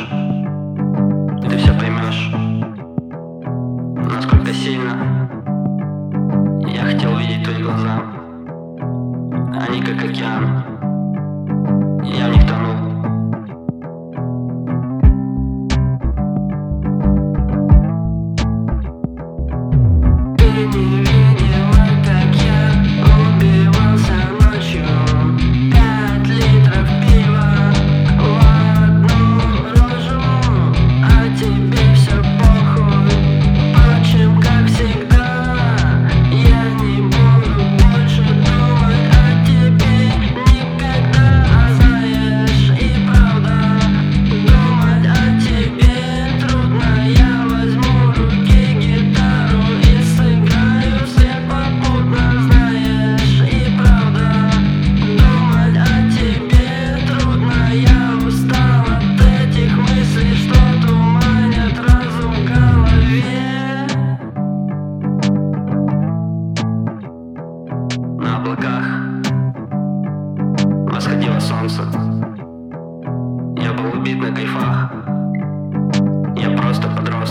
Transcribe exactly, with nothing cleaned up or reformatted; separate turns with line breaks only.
поймешь, ты все поймешь, насколько сильно я хотел видеть твои глаза. Они как океан, я в них тонул. Ты не видела, как я убивался ночью. Пять литров пива в одну рожу, а тебе все похуй. Впрочем, как всегда, я не буду больше думать о тебе никогда. А знаешь, и правда, думать о тебе трудно. Я возьму в руки гитару и сыграю след попутно. Знаешь, и правда, думать о тебе трудно. Я устал от этих мыслей, что туманят разум в голове. На облаках восходило солнце. Я был убит на кайфах. Я просто подрос.